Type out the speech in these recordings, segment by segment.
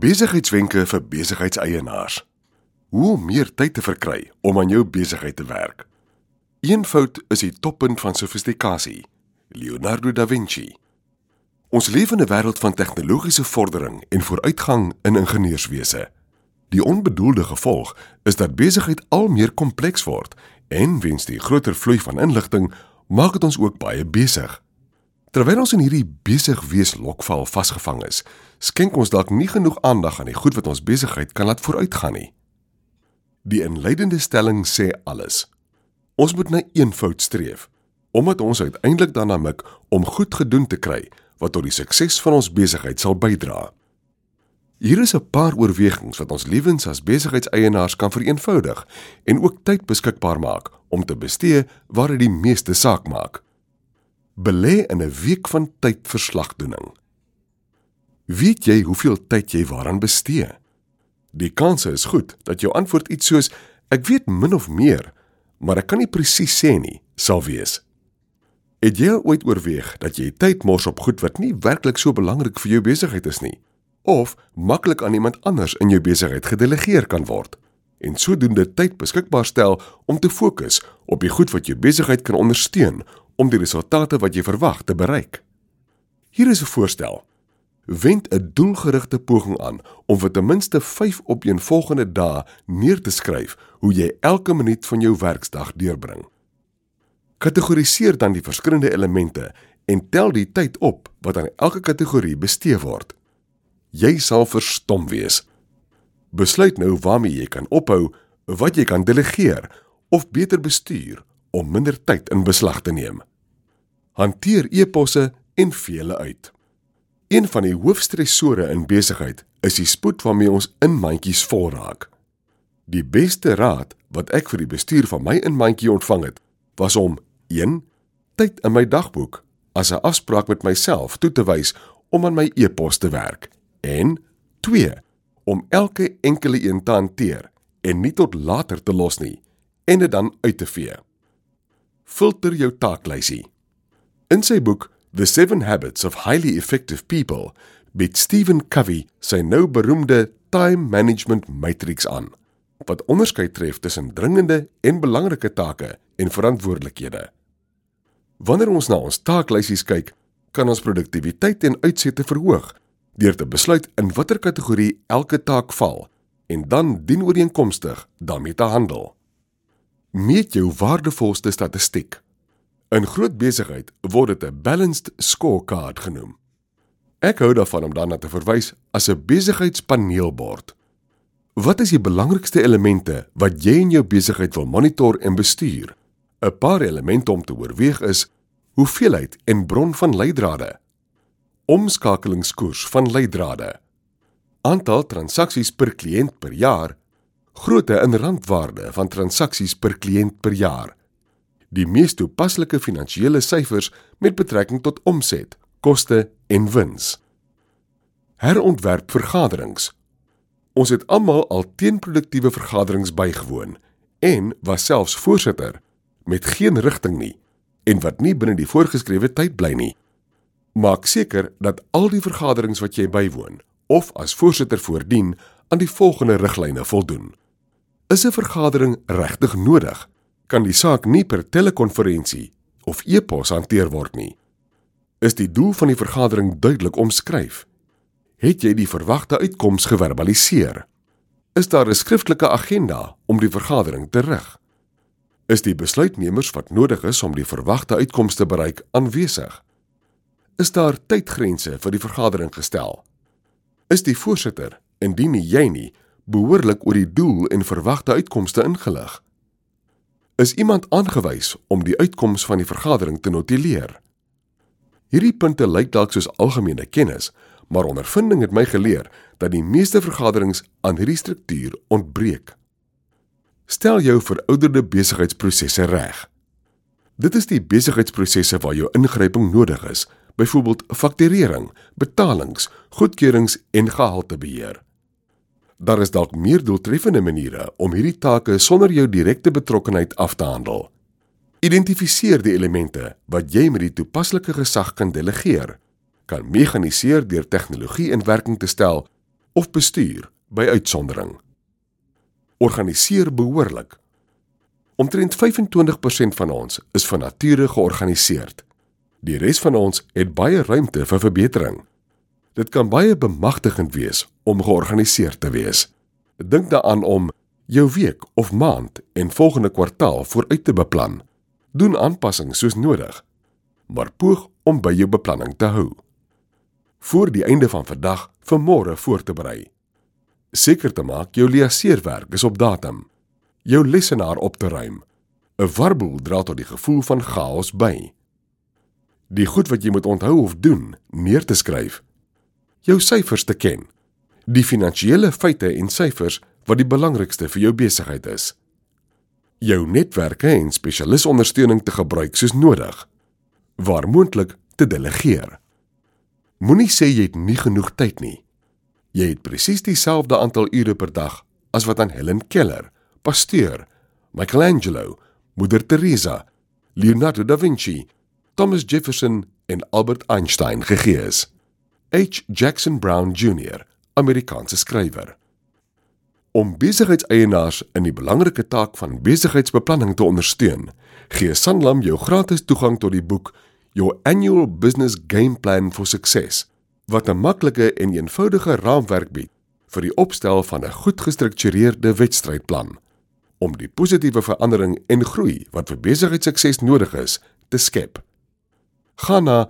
Besigheidswenke vir besigheidseienaars. Hoe om meer tyd te verkry om aan jou besigheid te werk. Eenvoud is die toppunt van sofistikasie. Leonardo da Vinci. Ons leef in 'n wêreld van tegnologiese vordering en vooruitgang in ingenieurswese. Die onbedoelde gevolg is dat besigheid al meer kompleks word en weens die groter vloei van inligting maak dit ons ook baie besig. Terwyl ons in hierdie besig wees lokval vasgevang is, skenk ons dalk nie genoeg aandag aan die goed wat ons besigheid kan laat vooruitgaan nie. Die inleidende stelling sê alles. Ons moet na eenvoud streef, omdat ons uiteindelik daarna mik om goed gedoen te kry wat tot die sukses van ons besigheid sal bydra. Hier is 'n paar oorwegings wat ons lewens as besigheidseienaars kan vereenvoudig en ook tyd beskikbaar maak om te bestee waar dit die meeste saak maak. Belê in 'n week van tydverslagdoening. Weet jy hoeveel tyd jy waaraan bestee? Die kanse is goed dat jou antwoord iets soos, ek weet min of meer, maar ek kan nie presies sê nie, sal wees. Het jy ooit oorweeg dat jy tyd mors op goed wat nie werklik so belangrik vir jou besigheid is nie, of maklik aan iemand anders in jou besigheid gedelegeer kan word, en sodoende tyd beskikbaar stel om te fokus op die goed wat jou besigheid kan ondersteun om die resultate wat jy verwag te bereik. Hier is 'n voorstel. Wend 'n doelgerigte poging aan om vir ten minste 5 opeenvolgende dae neer te skryf hoe jy elke minuut van jou werksdag deurbring. Kategoriseer dan die verskillende elemente en tel die tyd op wat aan elke kategorie bestee word. Jy sal verstom wees. Besluit nou waarmee jy kan ophou, wat jy kan delegeer of beter bestuur om minder tyd in beslag te neem. Hanteer e-posse en vee hulle uit. Een van die hoofstressore in besigheid is die spoed waarmee ons inmandjies vol raak. Die beste raad wat ek vir die bestuur van my inmandjie ontvang het, was om 1. Tyd in my dagboek as 'n afspraak met myself toe te wys om aan my e-pos te werk en 2. Om elke enkele een te hanteer en nie tot later te los nie en dit dan uit te vee. Filter jou taaklysie. In sy boek The 7 Habits of Highly Effective People bied Stephen Covey sy nou beroemde Time Management Matrix aan, wat onderskeid tref tussen dringende en belangrike take en verantwoordelikhede. Wanneer ons na ons taaklysies kyk, kan ons produktiwiteit en uitsette verhoog deur te besluit in watter kategorie elke taak val en dan dienooreenkomstig daarmee te handel. Meet jou waardevolste statistiek. In groot besigheid word dit 'n balanced scorecard genoem. Ek hou daarvan om daarna te verwys as 'n besigheidspaneelbord. Wat is die belangrikste elemente wat jy in jou besigheid wil monitor en bestuur? 'n Paar elemente om te oorweeg is hoeveelheid en bron van leidrade, omskakelingskoers van leidrade, aantal transaksies per kliënt per jaar, grootte in randwaarde van transaksies per kliënt per jaar, die mees toepaslike finansiële syfers met betrekking tot omset, koste en wins. Herontwerp vergaderings. Ons het almal al teenproduktiewe vergaderings bygewoon en was selfs voorsitter met geen rigting nie en wat nie binne die voorgeskrewe tyd bly nie. Maak seker dat al die vergaderings wat jy bywoon of as voorsitter voordien aan die volgende riglyne voldoen. Is 'n vergadering regtig nodig? Kan die saak nie per telekonferensie of e-pos hanteer word nie? Is die doel van die vergadering duidelik omskryf? Het jy die verwagte uitkoms geverbaliseer? Is daar 'n skriftelike agenda om die vergadering te rig? Is die besluitnemers wat nodig is om die verwagte uitkoms te bereik aanwesig? Is daar tydgrense vir die vergadering gestel? Is die voorsitter, indien nie jy nie, behoorlik oor die doel en verwagte uitkomste ingelig? Is iemand aangewys om die uitkoms van die vergadering te notuleer? Hierdie punte lyk dalk soos algemene kennis, maar ondervinding het my geleer dat die meeste vergaderings aan hierdie struktuur ontbreek. Stel jou verouderde besigheidsprosesse reg. Dit is die besigheidsprosesse waar jou ingryping nodig is, byvoorbeeld fakturering, betalings, goedkeurings en gehaltebeheer. Daar is dalk meer doeltreffende maniere om hierdie take sonder jou direkte betrokkenheid af te handel. Identifiseer die elemente wat jy met die toepaslike gesag kan delegeer, kan mekaniseer deur tegnologie in werking te stel, of bestuur by uitsondering. Organiseer behoorlik. Omtrent 25% van ons is van nature georganiseerd. Die res van ons het baie ruimte vir verbetering. Dit kan baie bemagtigend wees om georganiseerd te wees. Dink daaraan om jou week of maand en volgende kwartaal vooruit te beplan. Doen aanpassings soos nodig, maar poog om by jou beplanning te hou. Voor die einde van vandag vir môre voor te berei. Seker te maak jou liaseerwerk is op datum. Jou lesenaar op te ruim. 'n Warboel dra tot die gevoel van chaos by. Die goed wat jy moet onthou of doen, neer te skryf. Jou syfers te ken. Die finansiële feite en syfers wat die belangrikste vir jou besigheid is. Jou netwerke en spesialisondersteuning te gebruik soos nodig. Waar moontlik te delegeer. Moenie sê jy het nie genoeg tyd nie. Jy het presies dieselfde aantal ure per dag as wat aan Helen Keller, Pasteur, Michelangelo, Moeder Teresa, Leonardo da Vinci, Thomas Jefferson en Albert Einstein gegee is. H. Jackson Brown Jr., Amerikaanse skrywer. Om besigheidseienaars in die belangrike taak van besigheidsbeplanning te ondersteun, gee Sanlam jou gratis toegang tot die boek Your Annual Business Game Plan for Success, wat 'n maklike en eenvoudige raamwerk bied vir die opstel van 'n goed gestruktureerde wedstrydplan, om die positiewe verandering en groei wat vir besigheidssukses nodig is, te skep. Ga na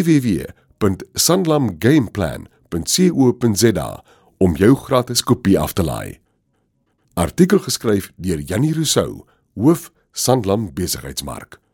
www.sanlamgameplan.co.za om jou gratis kopie af te laai. Artikel geskryf deur Jannie Rousseau, hoof Sanlam Besigheidsmark.